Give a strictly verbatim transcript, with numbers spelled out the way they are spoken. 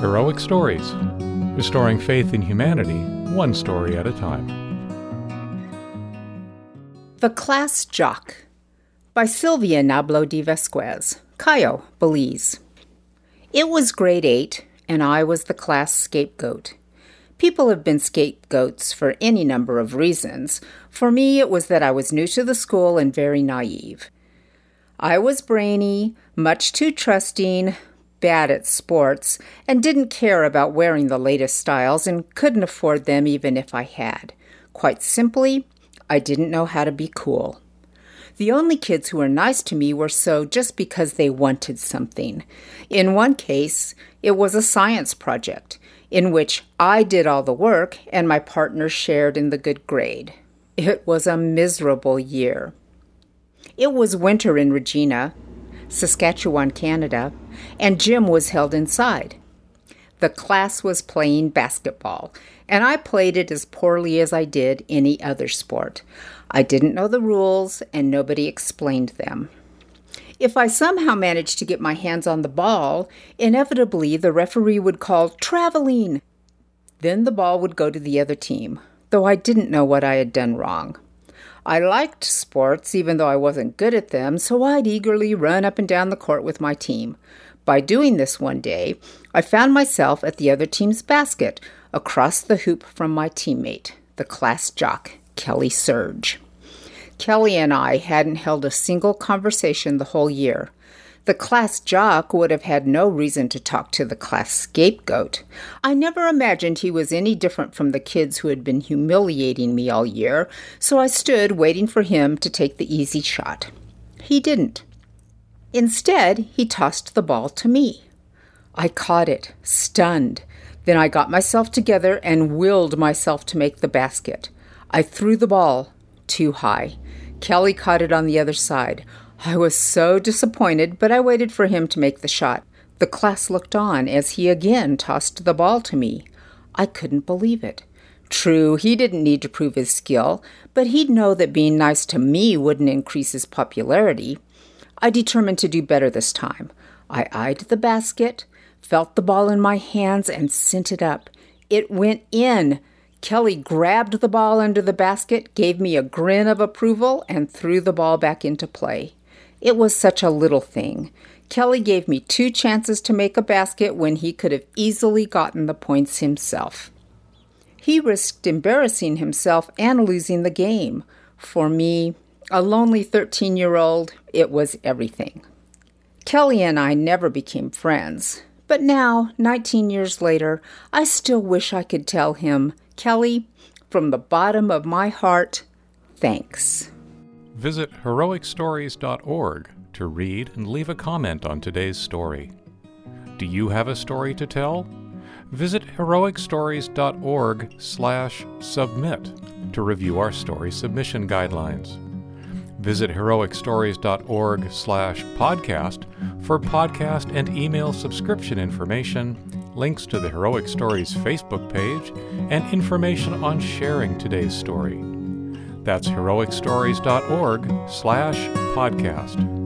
Heroic Stories, restoring faith in humanity, one story at a time. The Class Jock by Sylvia Nablo de Vasquez, Cayo, Belize. It was grade eight, and I was the class scapegoat. People have been scapegoats for any number of reasons. For me, it was that I was new to the school and very naive. I was brainy, much too trusting, bad at sports, and didn't care about wearing the latest styles and couldn't afford them even if I had. Quite simply, I didn't know how to be cool. The only kids who were nice to me were so just because they wanted something. In one case, it was a science project, in which I did all the work and my partner shared in the good grade. It was a miserable year. It was winter in Regina, Saskatchewan, Canada, and gym was held inside. The class was playing basketball, and I played it as poorly as I did any other sport. I didn't know the rules, and nobody explained them. If I somehow managed to get my hands on the ball, inevitably the referee would call traveling. Then the ball would go to the other team, though I didn't know what I had done wrong. I liked sports, even though I wasn't good at them, so I'd eagerly run up and down the court with my team. By doing this one day, I found myself at the other team's basket, across the hoop from my teammate, the class jock, Kelly Surge. Kelly and I hadn't held a single conversation the whole year. The class jock would have had no reason to talk to the class scapegoat. I never imagined he was any different from the kids who had been humiliating me all year, so I stood waiting for him to take the easy shot. He didn't. Instead, he tossed the ball to me. I caught it, stunned. Then I got myself together and willed myself to make the basket. I threw the ball too high. Kelly caught it on the other side. I was so disappointed, but I waited for him to make the shot. The class looked on as he again tossed the ball to me. I couldn't believe it. True, he didn't need to prove his skill, but he'd know that being nice to me wouldn't increase his popularity. I determined to do better this time. I eyed the basket, felt the ball in my hands, and sent it up. It went in. Kelly grabbed the ball under the basket, gave me a grin of approval, and threw the ball back into play. It was such a little thing. Kelly gave me two chances to make a basket when he could have easily gotten the points himself. He risked embarrassing himself and losing the game. For me, a lonely thirteen-year-old, it was everything. Kelly and I never became friends, but now, nineteen years later, I still wish I could tell him, Kelly, from the bottom of my heart, thanks. Visit heroic stories dot org to read and leave a comment on today's story. Do you have a story to tell? Visit heroic stories dot org slash submit to review our story submission guidelines. Visit heroic stories dot org slash podcast for podcast and email subscription information, links to the Heroic Stories Facebook page, and information on sharing today's story. That's heroic stories dot org slash podcast.